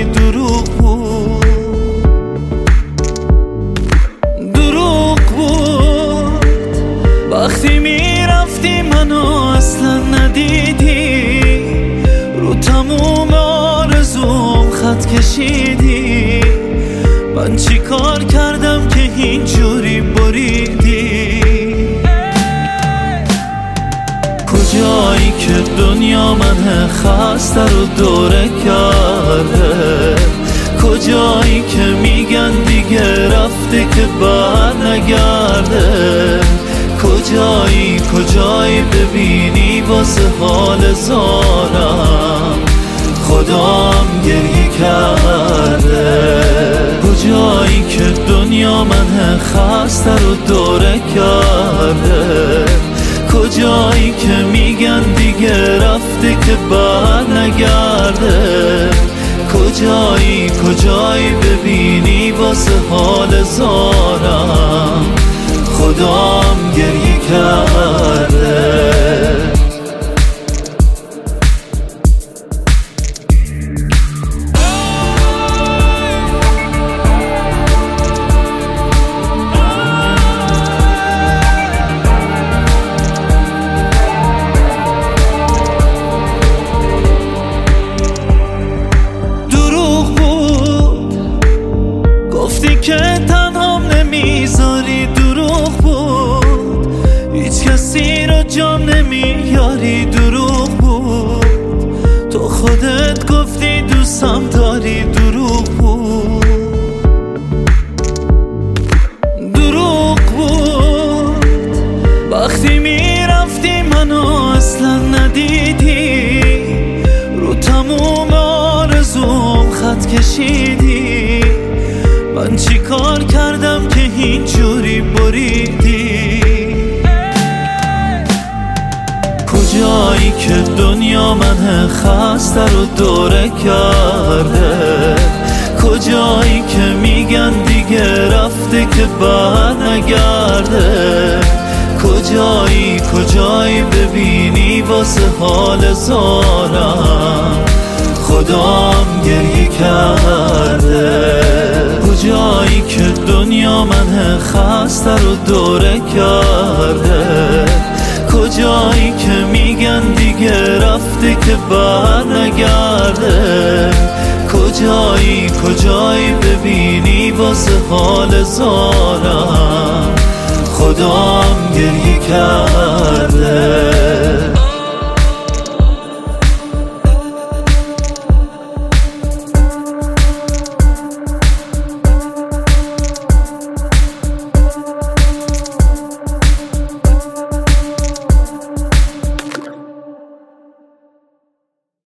میذاری دروغ بود، دروغ بود. وقتی میرفتی منو اصلا ندیدی، رو تموم آرزوم خط کشیدی. من چی کار کردم که اینجوری بریدی؟ کجایی که دنیا من خسته رو دوره کرده؟ کجایی که میگن دیگه رفته که بر نگرده؟ کجایی ببینی واسه حال زارم خدام گریه کرده؟ کجایی که دنیا من خسته رو دوره کرده؟ کجایی که میگن دیگه رفته که بر نگرده؟ کجایی ببینی واسه حال زارم خدام گریه کرده؟ گفتی که تنهام نمیذاری، دروغ بود. هیچ کسی رو جام نمیاری، دروغ بود. تو خودت گفتی دوستم داری، دروغ بود، دروغ بود. وقتی میرفتی منو اصلا ندیدی، رو تموم آرزوم خط کشیدی. من چی کار کردم که اینجوری بریدی؟ کجایی که دنیا من خسته رو دوره کرده؟ کجایی که میگن دیگه رفته که بر نگرده؟ کجایی ببینی واسه حال زارم خدام گریه کرده؟ کجایی که دنیا من خسته رو دوره کرده؟ کجایی که میگن دیگه رفته که بر نگرده؟ کجایی ببینی واسه حال زارم خدام گریه کرده؟